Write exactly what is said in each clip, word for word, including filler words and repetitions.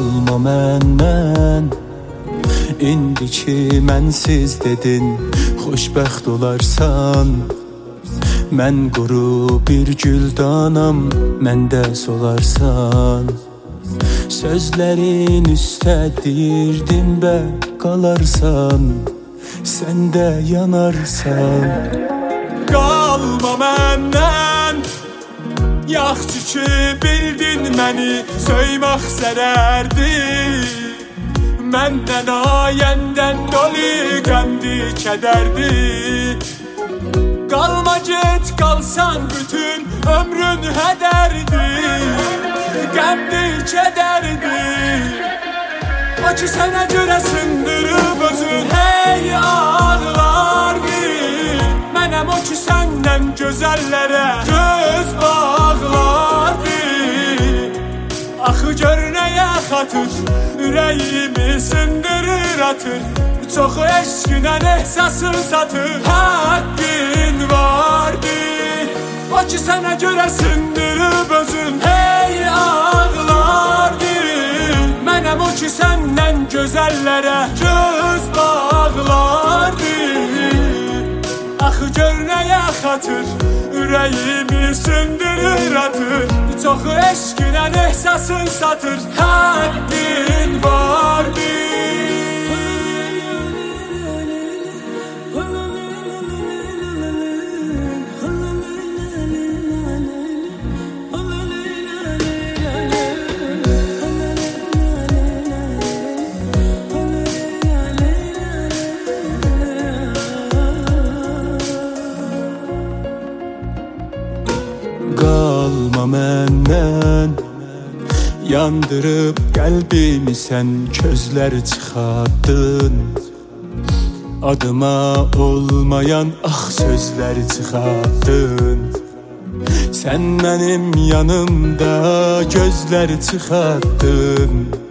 qalma məndən. İndi ki mənsiz dedin, xoşbəxt olarsan. Mən quru bir güldanam, məndə solarsan. Sözlərin üstə deyirdim bə qalarsan, sən də yanarsan. Qalma məndən, yaxşı ki bildin məni, söymək zərərdir. Məndən ayəndən dolu qəmdi kədərdir. Qalma get qalsan bütün ömrün hədərdir. Qəmdi kədərdir. O ki sənə görə sındırıb özün hey ağlardır. Mənəm o ki səndən gözəllərə göz bağlardır. Axı gör nəyə xatır, ürəyimi sındırır atır. Çox eşqinə ehsasın satır, haqqın vardır. O ki sənə görə sındırıb özün hey ağlardır. Mənəm o ki səndən gözəllərə göz bağlardır. Axı gör nəyə xatır, ürəyimi sındırır atır. Çox eşqinə ehsasın satır, haqqın vardır. Qalma məndən, yandırıb qəlbimi sən közlər çıxardın. Adıma olmayan ax sözlər çıxardın. Sən mənim yanımda gözlər çıxardın.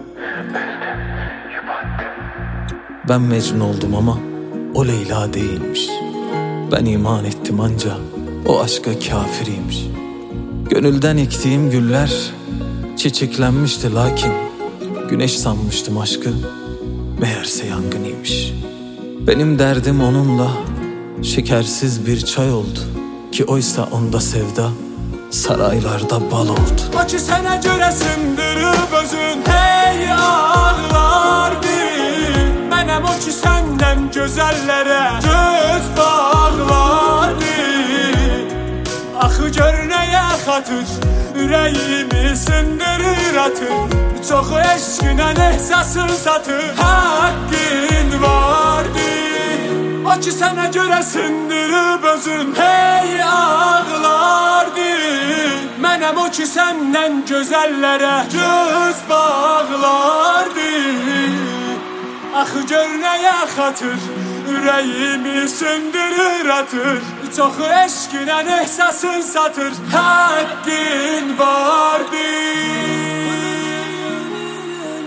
Ben Mecnun oldum ama o Leyla değilmiş. Ben iman ettim anca o aşka kafiriymiş. Gönülden ektiğim güller çiçeklenmişti lakin güneş sanmıştım aşkı, meğerse yangınıymış. Benim derdim onunla şekersiz bir çay oldu ki oysa onda sevda saraylarda bal oldu. O ki sənə görə sındırıb özün hey ağlardır. Mənəm o ki səndən gözəllərə göz bağlardır. Axı gör nəyə xatır, ürəyimi sındırır atır. Çox eşqinə ehsasın satır, haqqın vardır. O ki sənə görə sındırıb özün hey ağlardır. Mənəm o ki səndən gözəllərə göz bağlardır. Axı gör nəyə xatır, ürəyimi sındırır atır. Çox eşqinə ehsasın satır, haqqın vardır.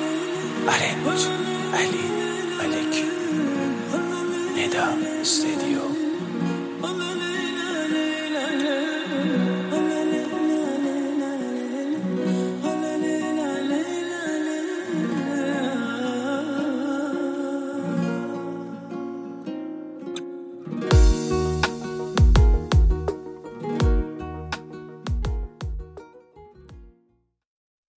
Arenç, Ali, Alek, Neda istediyor.